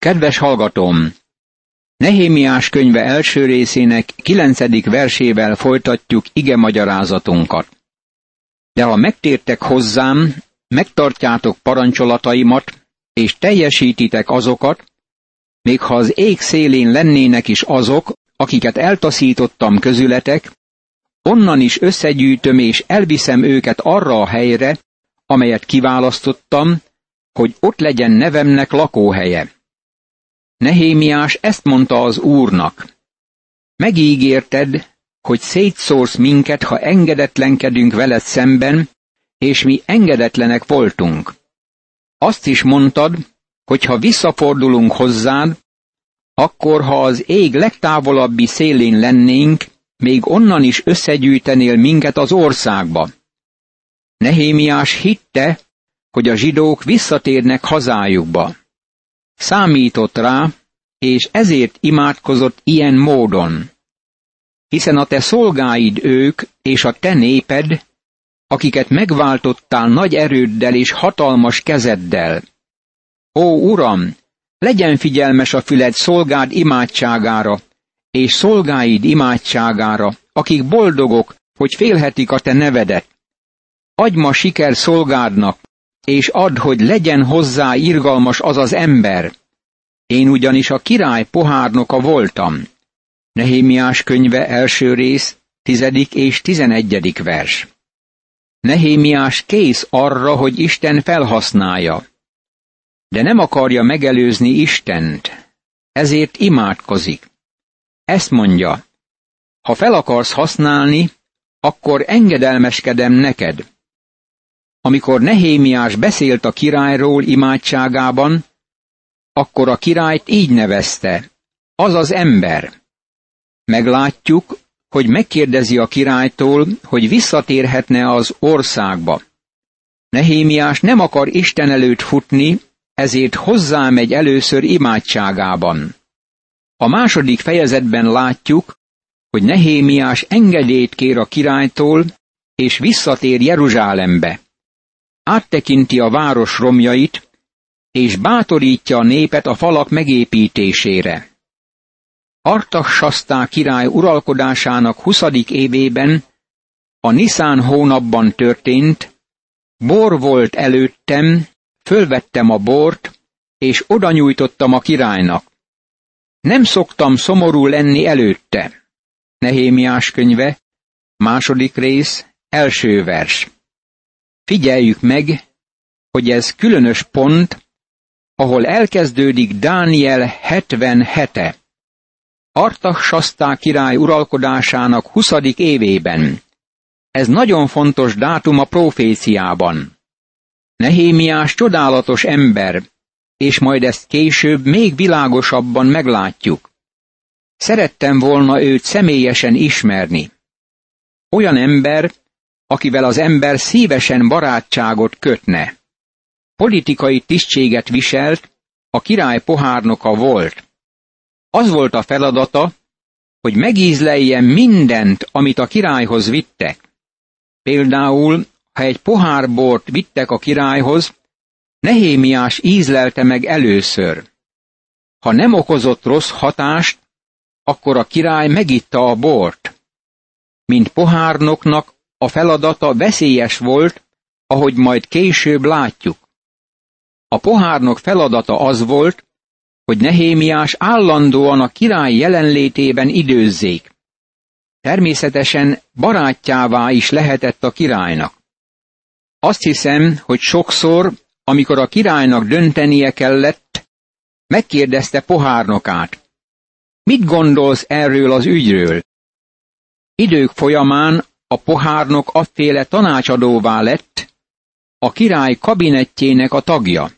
Kedves hallgatóm! Nehémiás könyve első részének 9. versével folytatjuk igemagyarázatunkat. De ha megtértek hozzám, megtartjátok parancsolataimat, és teljesítitek azokat, még ha az ég szélén lennének is azok, akiket eltaszítottam közületek, onnan is összegyűjtöm és elviszem őket arra a helyre, amelyet kiválasztottam, hogy ott legyen nevemnek lakóhelye. Nehémiás ezt mondta az Úrnak: megígérted, hogy szétszórsz minket, ha engedetlenkedünk veled szemben, és mi engedetlenek voltunk. Azt is mondtad, hogy ha visszafordulunk hozzád, akkor ha az ég legtávolabbi szélén lennénk, még onnan is összegyűjtenél minket az országba. Nehémiás hitte, hogy a zsidók visszatérnek hazájukba. Számított rá, és ezért imádkozott ilyen módon. Hiszen a te szolgáid ők, és a te néped, akiket megváltottál nagy erőddel és hatalmas kezeddel. Ó, Uram, legyen figyelmes a füled szolgád imádságára, és szolgáid imádságára, akik boldogok, hogy félhetik a te nevedet. Adj ma siker szolgádnak, és add, hogy legyen hozzá irgalmas az az ember. Én ugyanis a király pohárnoka voltam. Nehémiás könyve első rész, 10. és 11. vers. Nehémiás kész arra, hogy Isten felhasználja. De nem akarja megelőzni Istent, ezért imádkozik. Ezt mondja: ha fel akarsz használni, akkor engedelmeskedem neked. Amikor Nehémiás beszélt a királyról imádságában, akkor a királyt így nevezte: az az ember. Meglátjuk, hogy megkérdezi a királytól, hogy visszatérhetne az országba. Nehémiás nem akar Isten előtt futni, ezért hozzámegy először imádságában. A második fejezetben látjuk, hogy Nehémiás engedélyt kér a királytól, és visszatér Jeruzsálembe. Áttekinti a város romjait, és bátorítja a népet a falak megépítésére. Artaxsasztá király uralkodásának 20. évében, a Niszán hónapban történt: bor volt előttem, fölvettem a bort, és oda nyújtottam a királynak. Nem szoktam szomorú lenni előtte. Nehémiás könyve, 2. rész, 1. vers. Figyeljük meg, hogy ez különös pont, ahol elkezdődik Dániel 77-e. Artaxsasztá király uralkodásának 20. évében. Ez nagyon fontos dátum a proféciában. Nehémiás csodálatos ember, és majd ezt később még világosabban meglátjuk. Szerettem volna őt személyesen ismerni. Olyan ember, akivel az ember szívesen barátságot kötne. Politikai tisztséget viselt, a király pohárnoka volt. Az volt a feladata, hogy megízleljen mindent, amit a királyhoz vittek. Például, ha egy pohár bort vittek a királyhoz, Nehémiás ízlelte meg először. Ha nem okozott rossz hatást, akkor a király megitta a bort. Mint pohárnoknak a feladata veszélyes volt, ahogy majd később látjuk. A pohárnok feladata az volt, hogy Nehémiás állandóan a király jelenlétében időzzék. Természetesen barátjává is lehetett a királynak. Azt hiszem, hogy sokszor, amikor a királynak döntenie kellett, megkérdezte pohárnokát: mit gondolsz erről az ügyről? Idők folyamán a pohárnok afféle tanácsadóvá lett, a király kabinettjének a tagja.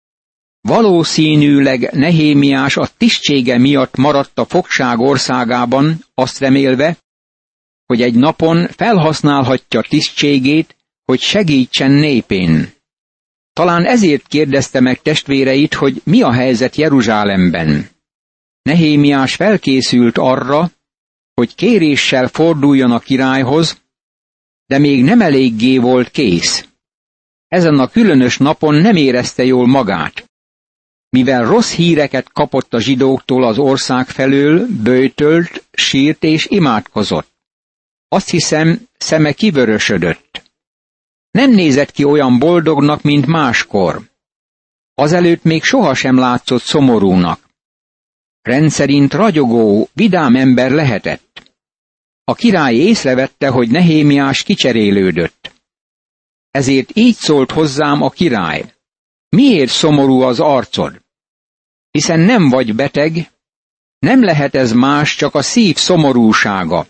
Valószínűleg Nehémiás a tisztsége miatt maradt a fogság országában, azt remélve, hogy egy napon felhasználhatja tisztségét, hogy segítsen népén. Talán ezért kérdezte meg testvéreit, hogy mi a helyzet Jeruzsálemben. Nehémiás felkészült arra, hogy kéréssel forduljon a királyhoz, de még nem eléggé volt kész. Ezen a különös napon nem érezte jól magát. Mivel rossz híreket kapott a zsidóktól az ország felől, böjtölt, sírt és imádkozott. Azt hiszem, szeme kivörösödött. Nem nézett ki olyan boldognak, mint máskor. Azelőtt még sohasem látszott szomorúnak. Rendszerint ragyogó, vidám ember lehetett. A király észrevette, hogy Nehémiás kicserélődött. Ezért így szólt hozzám a király: miért szomorú az arcod? Hiszen nem vagy beteg, nem lehet ez más, csak a szív szomorúsága.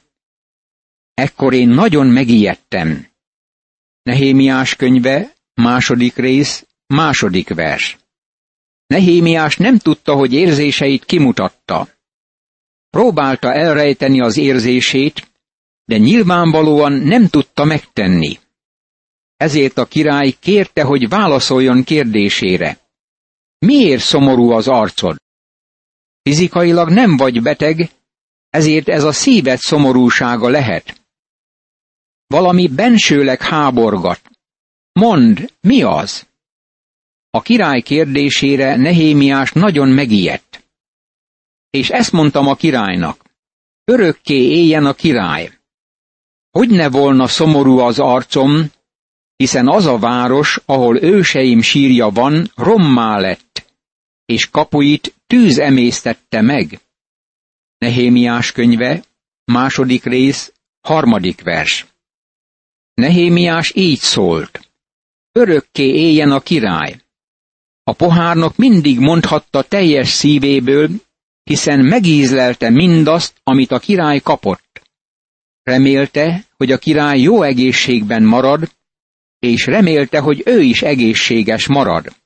Ekkor én nagyon megijedtem. Nehémiás könyve, 2. rész, 2. vers. Nehémiás nem tudta, hogy érzéseit kimutatta. Próbálta elrejteni az érzését, de nyilvánvalóan nem tudta megtenni. Ezért a király kérte, hogy válaszoljon kérdésére. Miért szomorú az arcod? Fizikailag nem vagy beteg, ezért ez a szíved szomorúsága lehet. Valami bensőleg háborgat. Mondd, mi az? A király kérdésére Nehémiás nagyon megijedt. És ezt mondtam a királynak: örökké éljen a király. Hogy ne volna szomorú az arcom, hiszen az a város, ahol őseim sírja van, rommá lett, és kapuit tűz emésztette meg. Nehémiás könyve, 2. rész, 3. vers. Nehémiás így szólt: örökké éljen a király. A pohárnok mindig mondhatta teljes szívéből, hiszen megízlelte mindazt, amit a király kapott. Remélte, hogy a király jó egészségben marad, és remélte, hogy ő is egészséges marad.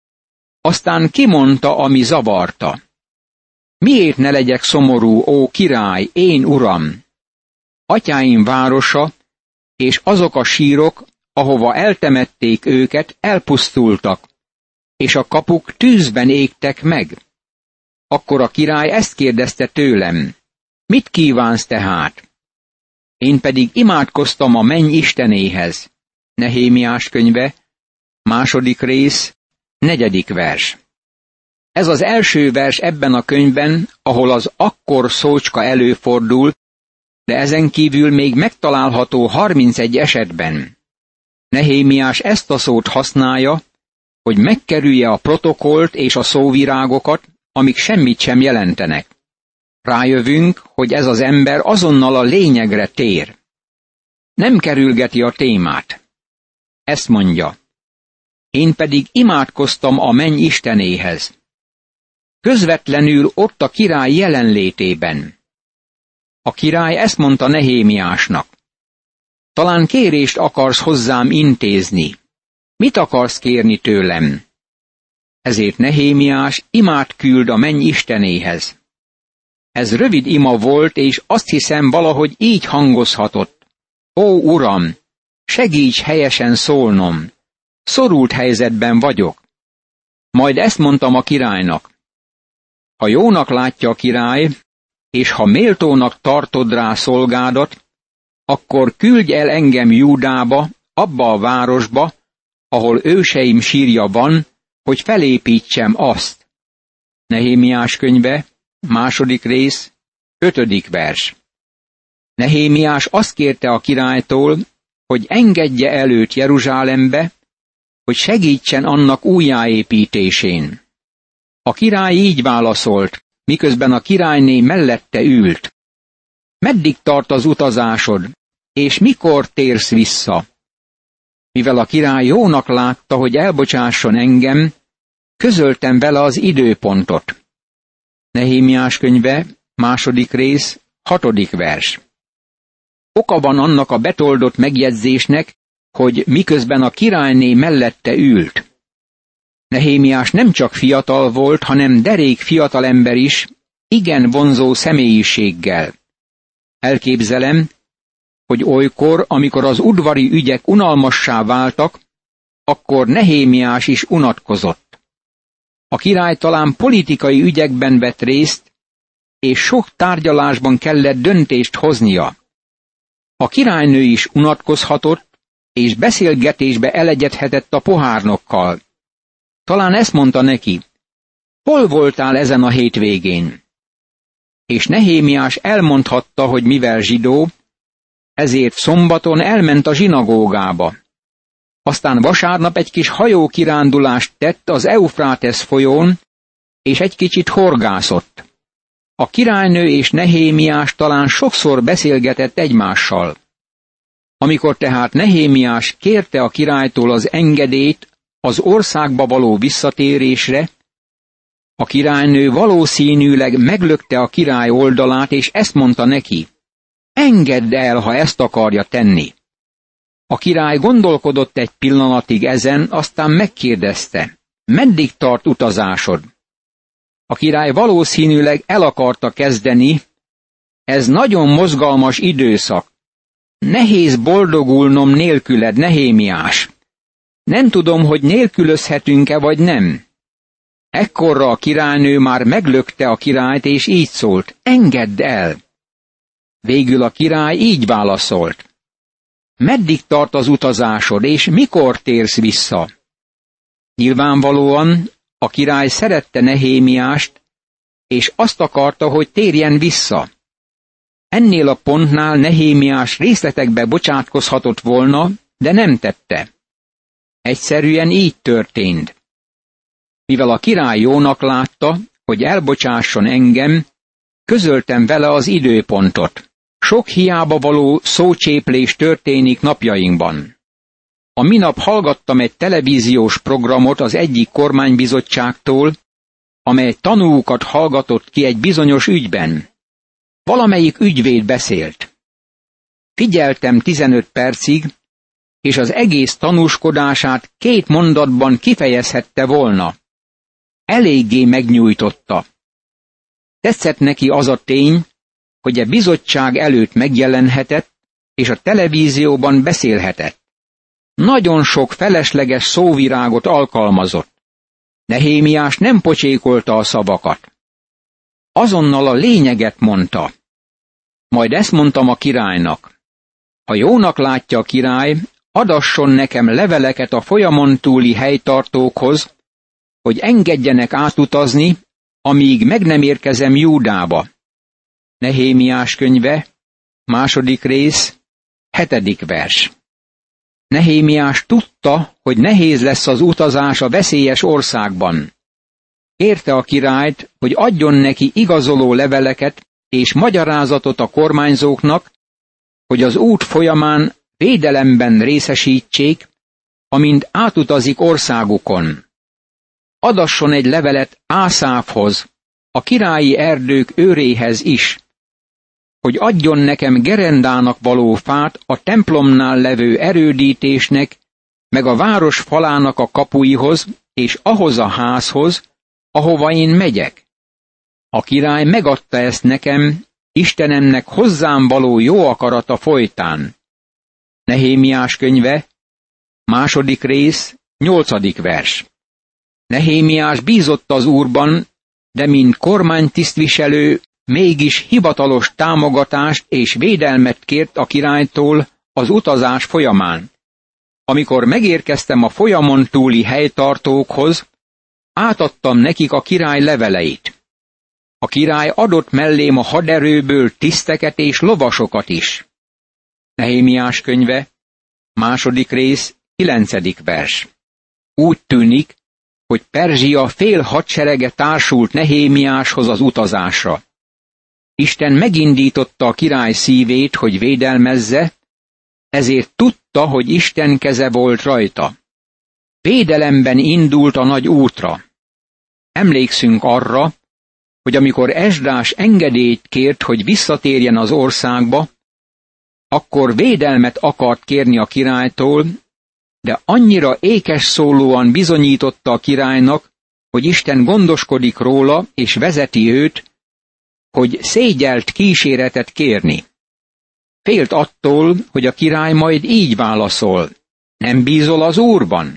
Aztán kimondta, ami zavarta. Miért ne legyek szomorú, ó király, én uram? Atyáim városa, és azok a sírok, ahova eltemették őket, elpusztultak, és a kapuk tűzben égtek meg. Akkor a király ezt kérdezte tőlem: mit kívánsz tehát? Én pedig imádkoztam a menny Istenéhez. Nehémiás könyve, 2. rész, 4. vers. Ez az első vers ebben a könyvben, ahol az akkor szócska előfordul, de ezen kívül még megtalálható 31 esetben. Nehémiás ezt a szót használja, hogy megkerülje a protokollt és a szóvirágokat, amik semmit sem jelentenek. Rájövünk, hogy ez az ember azonnal a lényegre tér. Nem kerülgeti a témát. Ezt mondja: én pedig imádkoztam a menny Istenéhez. Közvetlenül ott a király jelenlétében. A király ezt mondta Nehémiásnak: talán kérést akarsz hozzám intézni. Mit akarsz kérni tőlem? Ezért Nehémiás imát küld a menny Istenéhez. Ez rövid ima volt, és azt hiszem, valahogy így hangozhatott: ó Uram, segíts helyesen szólnom, szorult helyzetben vagyok. Majd ezt mondtam a királynak: ha jónak látja a király, és ha méltónak tartod rá szolgádat, akkor küldj el engem Júdába, abba a városba, ahol őseim sírja van, hogy felépítsem azt. Nehémiás könyve, 2. rész, 5. vers. Nehémiás azt kérte a királytól, hogy engedje el őt Jeruzsálembe, hogy segítsen annak újjáépítésén. A király így válaszolt, miközben a királyné mellette ült: meddig tart az utazásod, és mikor térsz vissza? Mivel a király jónak látta, hogy elbocsásson engem, közöltem vele az időpontot. Nehémiás könyve, 2. rész, 6. vers. Oka van annak a betoldott megjegyzésnek, hogy miközben a királyné mellette ült. Nehémiás nem csak fiatal volt, hanem derék fiatalember is, igen vonzó személyiséggel. Elképzelem, hogy olykor, amikor az udvari ügyek unalmassá váltak, akkor Nehémiás is unatkozott. A király talán politikai ügyekben vett részt, és sok tárgyalásban kellett döntést hoznia. A királynő is unatkozhatott, és beszélgetésbe elegyedhetett a pohárnokkal. Talán ezt mondta neki: hol voltál ezen a hétvégén? És Nehémiás elmondhatta, hogy mivel zsidó, ezért szombaton elment a zsinagógába. Aztán vasárnap egy kis hajókirándulást tett az Eufrátesz folyón, és egy kicsit horgászott. A királynő és Nehémiás talán sokszor beszélgetett egymással. Amikor tehát Nehémiás kérte a királytól az engedélyt az országba való visszatérésre, a királynő valószínűleg meglökte a király oldalát, és ezt mondta neki: engedd el, ha ezt akarja tenni. A király gondolkodott egy pillanatig ezen, aztán megkérdezte: meddig tart utazásod? A király valószínűleg el akarta kezdeni: ez nagyon mozgalmas időszak. Nehéz boldogulnom nélküled, Nehémiás. Nem tudom, hogy nélkülözhetünk-e vagy nem. Ekkorra a királynő már meglökte a királyt, és így szólt: engedd el. Végül a király így válaszolt: meddig tart az utazásod, és mikor térsz vissza? Nyilvánvalóan a király szerette Nehémiást, és azt akarta, hogy térjen vissza. Ennél a pontnál Nehémiás részletekbe bocsátkozhatott volna, de nem tette. Egyszerűen így történt. Mivel a király jónak látta, hogy elbocsásson engem, közöltem vele az időpontot. Sok hiába való szócséplés történik napjainkban. A minap hallgattam egy televíziós programot az egyik kormánybizottságtól, amely tanúkat hallgatott ki egy bizonyos ügyben. Valamelyik ügyvéd beszélt. Figyeltem 15 percig, és az egész tanúskodását 2 mondatban kifejezhette volna. Eléggé megnyújtotta. Tetszett neki az a tény, hogy a bizottság előtt megjelenhetett, és a televízióban beszélhetett. Nagyon sok felesleges szóvirágot alkalmazott. Nehémiás nem pocsékolta a szavakat. Azonnal a lényeget mondta. Majd ezt mondtam a királynak: ha jónak látja a király, adasson nekem leveleket a folyamon túli helytartókhoz, hogy engedjenek átutazni, amíg meg nem érkezem Júdába. Nehémiás könyve, 2. rész, 7. vers. Nehémiás tudta, hogy nehéz lesz az utazás a veszélyes országban. Kérte a királyt, hogy adjon neki igazoló leveleket és magyarázatot a kormányzóknak, hogy az út folyamán védelemben részesítsék, amint átutazik országukon. Adasson egy levelet Ászáfhoz, a királyi erdők őréhez is, hogy adjon nekem gerendának való fát a templomnál levő erődítésnek, meg a város falának a kapuihoz, és ahhoz a házhoz, ahova én megyek. A király megadta ezt nekem, Istenemnek hozzám való jó akarata folytán. Nehémiás könyve, 2. rész, 8. vers. Nehémiás bízott az Úrban, de mint kormánytisztviselő mégis hivatalos támogatást és védelmet kért a királytól az utazás folyamán. Amikor megérkeztem a folyamon túli helytartókhoz, átadtam nekik a király leveleit. A király adott mellém a haderőből tiszteket és lovasokat is. Nehémiás könyve, 2. rész, 9. vers. Úgy tűnik, hogy Perzsia fél hadserege társult Nehémiáshoz az utazásra. Isten megindította a király szívét, hogy védelmezze, ezért tudta, hogy Isten keze volt rajta. Védelemben indult a nagy útra. Emlékszünk arra, hogy amikor Esdrás engedélyt kért, hogy visszatérjen az országba, akkor védelmet akart kérni a királytól, de annyira ékes szólóan bizonyította a királynak, hogy Isten gondoskodik róla és vezeti őt, hogy szégyelt kíséretet kérni. Félt attól, hogy a király majd így válaszol: nem bízol az Úrban?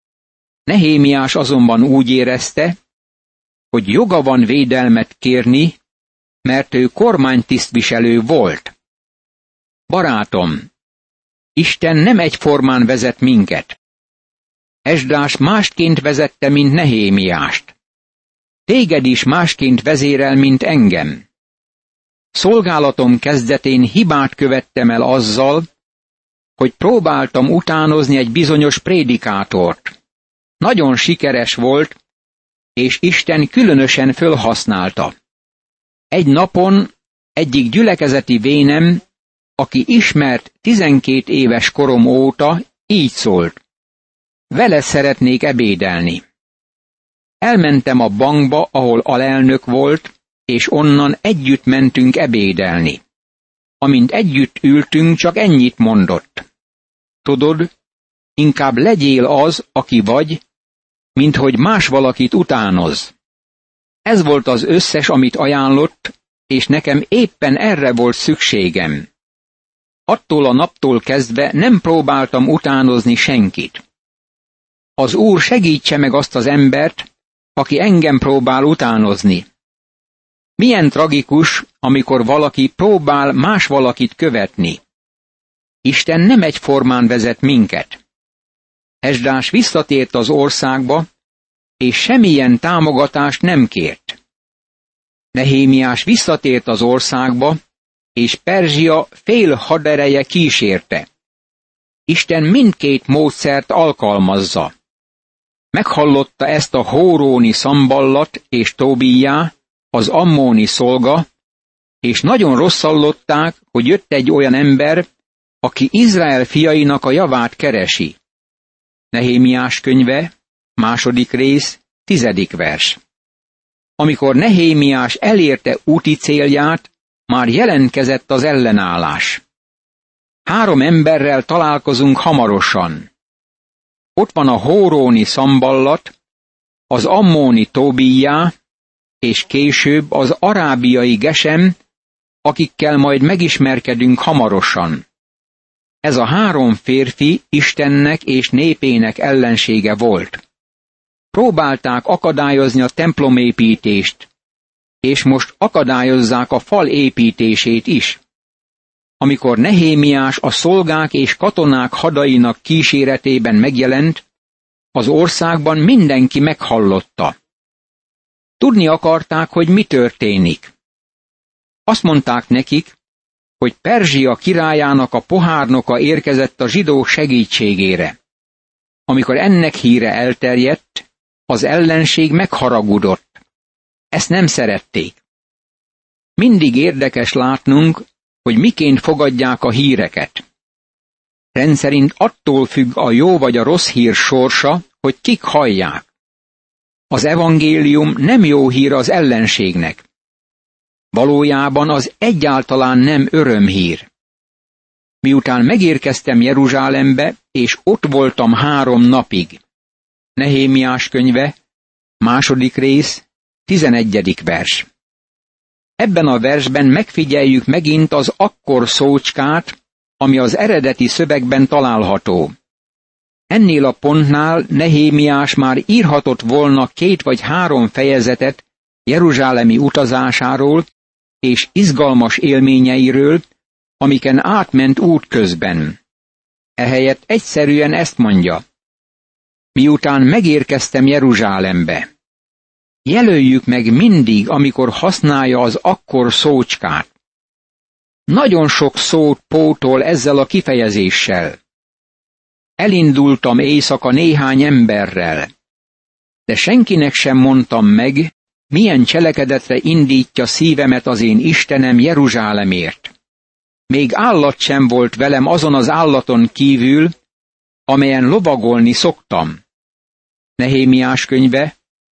Nehémiás azonban úgy érezte, hogy joga van védelmet kérni, mert ő kormánytisztviselő volt. Barátom, Isten nem egyformán vezet minket. Esdrás másként vezette, mint Nehémiást. téged is másként vezérel, mint engem. Szolgálatom kezdetén hibát követtem el azzal, hogy próbáltam utánozni egy bizonyos prédikátort. Nagyon sikeres volt, és Isten különösen fölhasználta. Egy napon egyik gyülekezeti vénem, aki ismert 12 éves korom óta, így szólt: vele szeretnék ebédelni. Elmentem a bankba, ahol alelnök volt, és onnan együtt mentünk ebédelni. Amint együtt ültünk, csak ennyit mondott: tudod, inkább legyél az, aki vagy, mint hogy más valakit utánozz. Ez volt az összes, amit ajánlott, és nekem éppen erre volt szükségem. Attól a naptól kezdve nem próbáltam utánozni senkit. Az Úr segítse meg azt az embert, aki engem próbál utánozni. Milyen tragikus, amikor valaki próbál más valakit követni. Isten nem egyformán vezet minket. Esdrás visszatért az országba, és semmilyen támogatást nem kért. Nehémiás visszatért az országba, és Perzsia fél hadereje kísérte. Isten mindkét módszert alkalmazza. Meghallotta ezt a hóróni Szamballat és Tóbijá, az ammóni szolga, és nagyon rosszallották, hogy jött egy olyan ember, aki Izrael fiainak a javát keresi. Nehémiás könyve, 2. rész, 10. vers. Amikor Nehémiás elérte úti célját, már jelentkezett az ellenállás. 3 emberrel találkozunk hamarosan. Ott van a hóróni Szamballat, az ammóni Tóbijá, és később az arábiai Gesem, akikkel majd megismerkedünk hamarosan. Ez a 3 férfi Istennek és népének ellensége volt. Próbálták akadályozni a templomépítést, és most akadályozzák a fal építését is. Amikor Nehémiás a szolgák és katonák hadainak kíséretében megjelent, az országban mindenki meghallotta. Tudni akarták, hogy mi történik. Azt mondták nekik, hogy Perzsia királyának a pohárnoka érkezett a zsidók segítségére. Amikor ennek híre elterjedt, az ellenség megharagudott. Ezt nem szerették. Mindig érdekes látnunk, hogy miként fogadják a híreket. Rendszerint attól függ a jó vagy a rossz hír sorsa, hogy kik hallják. Az evangélium nem jó hír az ellenségnek. Valójában az egyáltalán nem örömhír. Miután megérkeztem Jeruzsálembe, és ott voltam 3 napig. Nehémiás könyve, 2. rész, 11. vers. Ebben a versben megfigyeljük megint az akkor szócskát, ami az eredeti szövegben található. Ennél a pontnál Nehémiás már írhatott volna 2 vagy 3 fejezetet jeruzsálemi utazásáról és izgalmas élményeiről, amiken átment útközben. Ehelyett egyszerűen ezt mondja: miután megérkeztem Jeruzsálembe. Jelöljük meg mindig, amikor használja az akkor szócskát. Nagyon sok szót pótol ezzel a kifejezéssel. Elindultam éjszaka néhány emberrel, de senkinek sem mondtam meg, milyen cselekedetre indítja szívemet az én Istenem Jeruzsálemért. Még állat sem volt velem azon az állaton kívül, amelyen lovagolni szoktam. Nehémiás könyve,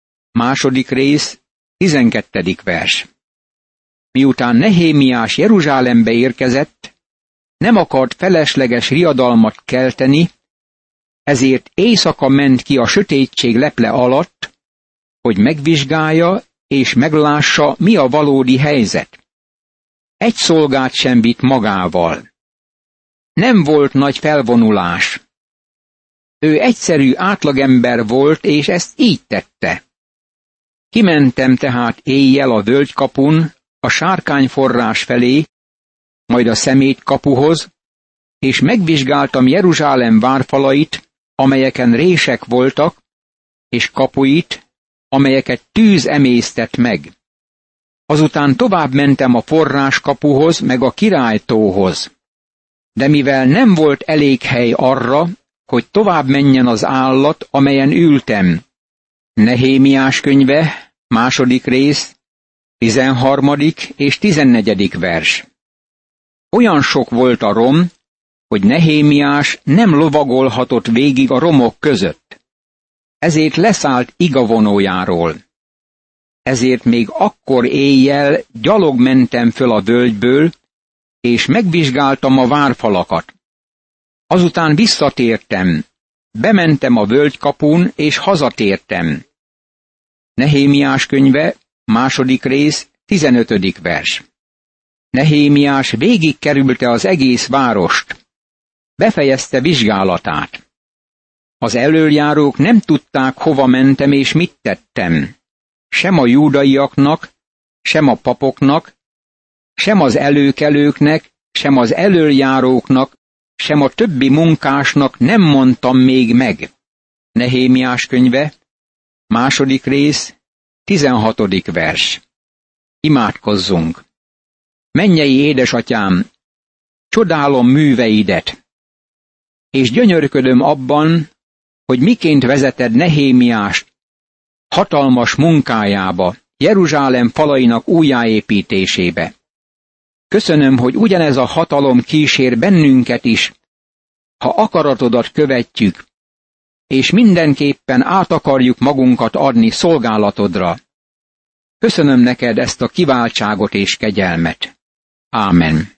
2. rész, 12. vers. Miután Nehémiás Jeruzsálembe érkezett, nem akart felesleges riadalmat kelteni, ezért éjszaka ment ki a sötétség leple alatt, hogy megvizsgálja és meglássa, mi a valódi helyzet. Egy szolgát sem vitt magával. Nem volt nagy felvonulás. Ő egyszerű átlagember volt, és ezt így tette. Kimentem tehát éjjel a völgykapun, a sárkányforrás felé, majd a szemétkapuhoz, és megvizsgáltam Jeruzsálem várfalait, amelyeken rések voltak, és kapuit, amelyeket tűz emésztett meg. Azután tovább mentem a forráskapuhoz, meg a királytóhoz. De mivel nem volt elég hely arra, hogy tovább menjen az állat, amelyen ültem. Nehémiás könyve, 2. rész, 13. és 14. vers. Olyan sok volt a rom, hogy Nehémiás nem lovagolhatott végig a romok között. Ezért leszállt igavonójáról. Ezért még akkor éjjel gyalog mentem föl a völgyből, és megvizsgáltam a várfalakat. Azután visszatértem, bementem a völgykapun, és hazatértem. Nehémiás könyve, 2. rész, 15. vers. Nehémiás végigkerülte az egész várost. Befejezte vizsgálatát. Az elöljárók nem tudták, hova mentem és mit tettem. Sem a júdaiaknak, sem a papoknak, sem az előkelőknek, sem az elöljáróknak, sem a többi munkásnak nem mondtam még meg. Nehémiás könyve, 2. rész, 16. vers. Imádkozzunk! Mennyei édesatyám, csodálom műveidet, és gyönyörködöm abban, hogy miként vezeted Nehémiást hatalmas munkájába, Jeruzsálem falainak újjáépítésébe. Köszönöm, hogy ugyanez a hatalom kísér bennünket is, ha akaratodat követjük, és mindenképpen át akarjuk magunkat adni szolgálatodra. Köszönöm neked ezt a kiváltságot és kegyelmet. Ámen.